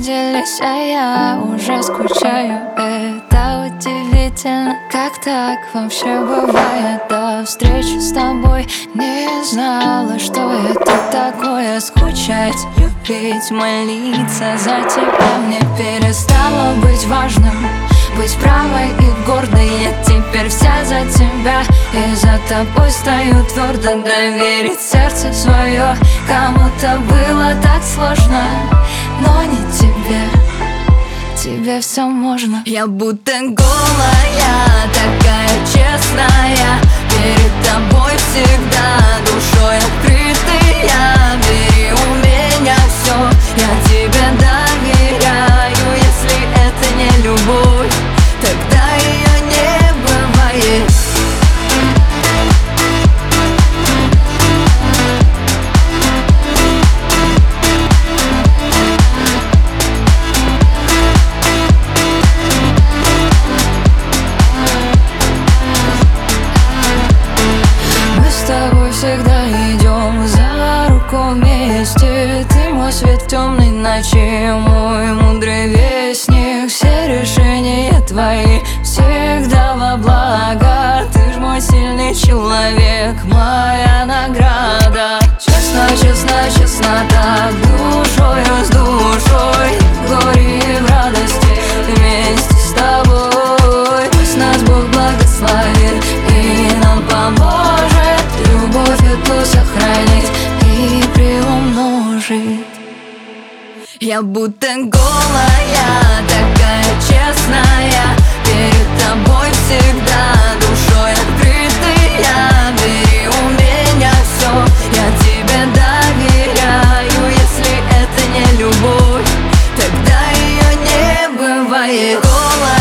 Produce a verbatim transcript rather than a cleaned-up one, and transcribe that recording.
виделись, а я уже скучаю. Это удивительно, как так вообще бывает. До встречи с тобой не знала, что это такое. Скучать, любить, молиться за тебя мне перестало быть важным. Быть правой и гордой, я теперь вся за тебя. И за тобой стою твердо, доверить сердце свое. Кому-то было так сложно, но не тебе. Тебе все можно. Я будто голая, такая честная, перед тобой всегда душой открытая. Бери у меня все, я тебе доверяю. Если это не любовь, тогда ее не бывает. Мы с тобой всегда идем за руку вместе. Ты мой свет в темной ночи, мой мудрый вестник. Все решения твои всегда во благо. Ты ж мой сильный человек, моя награда. Честно, честно, честно так, душою с душой, в горе и в радости вместе с тобой. Пусть нас Бог благословит и нам поможет любовь эту сохранить и приумножить. Я будто голая, такая честная, перед тобой всегда душой открытая. Бери у меня все, я тебе доверяю. Если это не любовь, тогда ее не бывает. Голая